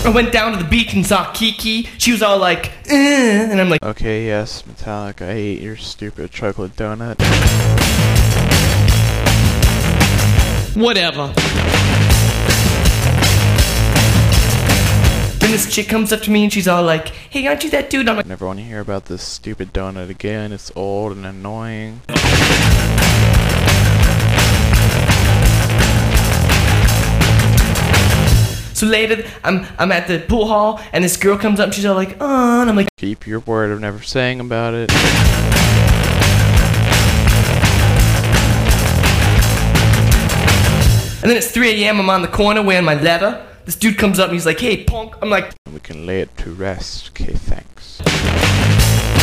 I went down to the beach and saw Kiki. She was all like, and I'm like, okay, yes, Metallic, I ate your stupid chocolate donut. whatever. Then this chick comes up to me and she's all like, hey, aren't you that dude? I'm like, Never want to hear about this stupid donut again. It's old and annoying. so later, I'm at the pool hall and this girl comes up and she's all like, oh, and I'm like, Keep your word of never saying about it. and then it's 3 a.m. I'm on the corner wearing my leather. This dude comes up and he's like, hey, punk. I'm like, We can lay it to rest. Okay, thanks.